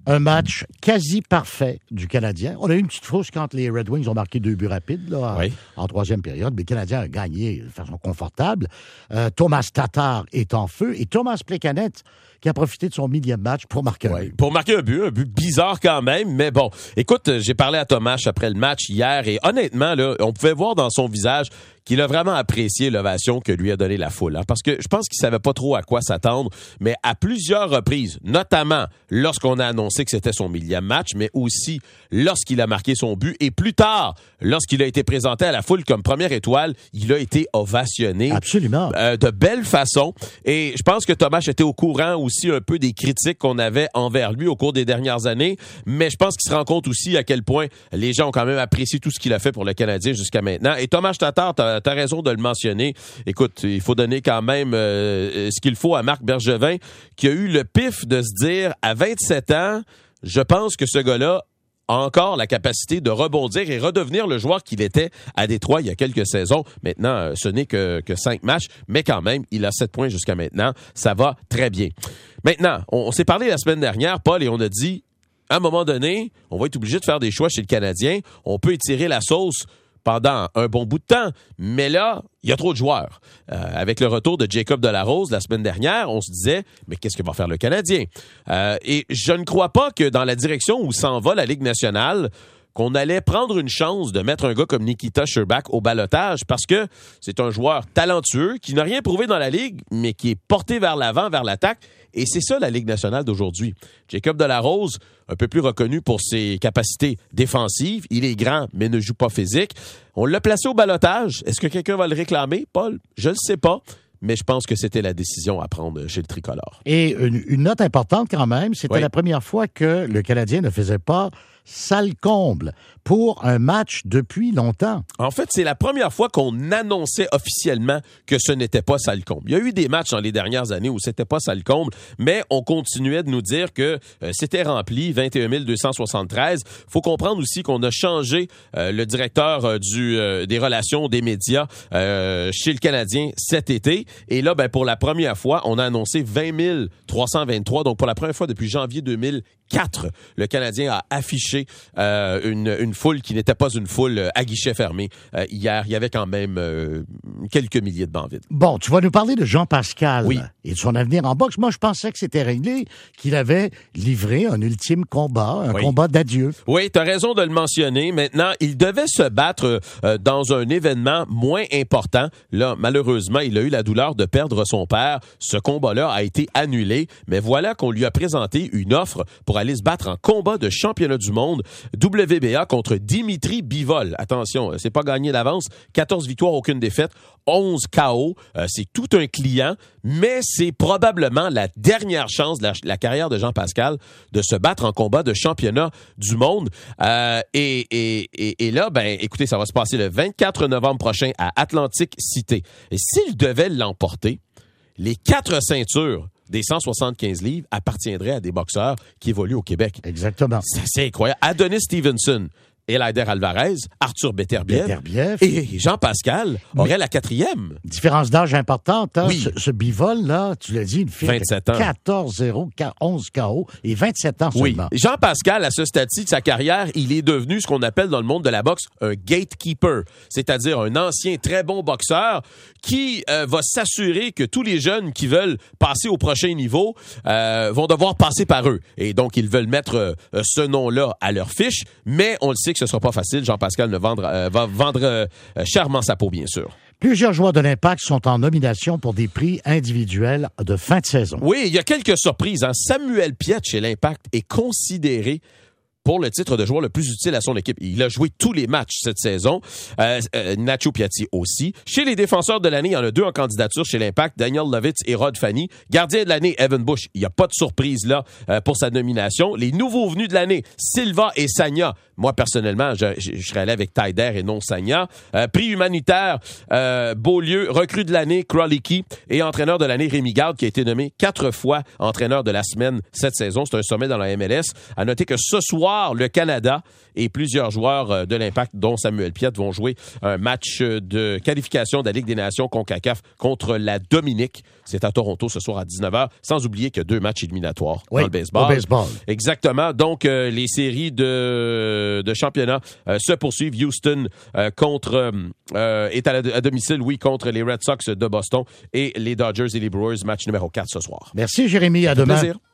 Un match quasi parfait du Canadien. On a eu une petite fausse quand les Red Wings ont marqué 2 buts rapides là, en troisième période. Mais le Canadien a gagné de façon confortable. Thomas Tatar est en feu. Et Thomas Plekanec qui a profité de son millième match pour marquer un but. Pour marquer un but bizarre quand même. Mais bon, écoute, j'ai parlé à Thomas après le match hier et honnêtement, là, on pouvait voir dans son visage qu'il a vraiment apprécié l'ovation que lui a donné la foule. Hein, parce que je pense qu'il savait pas trop à quoi s'attendre, mais à plusieurs reprises, notamment lorsqu'on a annoncé que c'était son millième match, mais aussi lorsqu'il a marqué son but, et plus tard, lorsqu'il a été présenté à la foule comme première étoile, il a été ovationné. Absolument. De belle façon. Et je pense que Thomas était au courant aussi un peu des critiques qu'on avait envers lui au cours des dernières années, mais je pense qu'il se rend compte aussi à quel point les gens ont quand même apprécié tout ce qu'il a fait pour le Canadien jusqu'à maintenant. Et Thomas Tatar, t'as raison de le mentionner. Écoute, il faut donner quand même ce qu'il faut à Marc Bergevin, qui a eu le pif de se dire, à 27 ans, je pense que ce gars-là a encore la capacité de rebondir et redevenir le joueur qu'il était à Détroit il y a quelques saisons. Maintenant, ce n'est que 5 matchs, mais quand même, il a 7 points jusqu'à maintenant. Ça va très bien. Maintenant, on s'est parlé la semaine dernière, Paul, et on a dit, à un moment donné, on va être obligé de faire des choix chez le Canadien. On peut étirer la sauce pendant un bon bout de temps, mais là, il y a trop de joueurs. Avec le retour de Jacob Delarose la semaine dernière, on se disait, mais qu'est-ce que va faire le Canadien? Et je ne crois pas que dans la direction où s'en va la Ligue nationale, qu'on allait prendre une chance de mettre un gars comme Nikita Scherbak au ballottage parce que c'est un joueur talentueux qui n'a rien prouvé dans la Ligue, mais qui est porté vers l'avant, vers l'attaque. Et c'est ça la Ligue nationale d'aujourd'hui. Jacob Delarose, un peu plus reconnu pour ses capacités défensives. Il est grand, mais ne joue pas physique. On l'a placé au ballottage. Est-ce que quelqu'un va le réclamer, Paul? Je ne sais pas. Mais je pense que c'était la décision à prendre chez le Tricolore. Et une note importante quand même, c'était la première fois que le Canadien ne faisait pas salle comble pour un match depuis longtemps. En fait, c'est la première fois qu'on annonçait officiellement que ce n'était pas salle comble. Il y a eu des matchs dans les dernières années où c'était pas salle comble, mais on continuait de nous dire que c'était rempli, 21 273. Faut comprendre aussi qu'on a changé le directeur des relations des médias chez le Canadien cet été. Et là, pour la première fois, on a annoncé 20 323. Donc, pour la première fois depuis janvier 2004, le Canadien a affiché une foule qui n'était pas une foule à guichet fermé. Hier, il y avait quand même quelques milliers de bancs vides. Bon, tu vas nous parler de Jean Pascal et de son avenir en boxe. Moi, je pensais que c'était réglé, qu'il avait livré un ultime combat, combat d'adieu. Oui, tu as raison de le mentionner. Maintenant, il devait se battre dans un événement moins important. Là, malheureusement, il a eu la douleur de perdre son père. Ce combat-là a été annulé, mais voilà qu'on lui a présenté une offre pour aller se battre en combat de championnat du monde WBA contre Dimitri Bivol. Attention, c'est pas gagné d'avance. 14 victoires, aucune défaite, 11 KO. C'est tout un client, mais c'est probablement la dernière chance de la carrière de Jean Pascal de se battre en combat de championnat du monde. Et là, écoutez, ça va se passer le 24 novembre prochain à Atlantic City. Et s'il devait l'emporter, les 4 ceintures des 175 livres appartiendraient à des boxeurs qui évoluent au Québec. Exactement. C'est incroyable. Adonis Stevenson, Eleider Alvarez, Arthur Beterbiev et Jean Pascal auraient la 4e. Différence d'âge importante. Hein? Oui. Ce Bivol-là, tu l'as dit, une fille 27 ans. 14-0, 11 KO et 27 ans seulement. Oui. Jean Pascal, à ce stade-ci de sa carrière, il est devenu ce qu'on appelle dans le monde de la boxe un gatekeeper, c'est-à-dire un ancien très bon boxeur qui va s'assurer que tous les jeunes qui veulent passer au prochain niveau vont devoir passer par eux. Et donc, ils veulent mettre ce nom-là à leur fiche, mais on le sait que ce sera pas facile. Jean-Pascal va vendre chèrement sa peau, bien sûr. Plusieurs joueurs de l'Impact sont en nomination pour des prix individuels de fin de saison. Oui, il y a quelques surprises. Samuel Piette chez l'Impact est considéré pour le titre de joueur le plus utile à son équipe. Il a joué tous les matchs cette saison. Nacho Piatti aussi. Chez les défenseurs de l'année, il y en a 2 en candidature chez l'Impact, Daniel Lovitz et Rod Fanny. Gardien de l'année, Evan Bush. Il n'y a pas de surprise là pour sa nomination. Les nouveaux venus de l'année, Silva et Sagna. Moi, personnellement, je serais allé avec Taider et non Sagna. Prix humanitaire, Beaulieu. Recrue de l'année, Kroliki. Et entraîneur de l'année, Rémi Garde, qui a été nommé 4 fois entraîneur de la semaine cette saison. C'est un sommet dans la MLS. À noter que ce soir, soir, le Canada et plusieurs joueurs de l'Impact, dont Samuel Piette, vont jouer un match de qualification de la Ligue des Nations CONCACAF contre la Dominique. C'est à Toronto ce soir à 19h, sans oublier qu'il y a 2 matchs éliminatoires dans le baseball. Au baseball. Exactement. Donc, les séries de championnat se poursuivent. Houston est à domicile, contre les Red Sox de Boston et les Dodgers et les Brewers, match numéro 4 ce soir. Merci, Jérémy. À demain. Plaisir.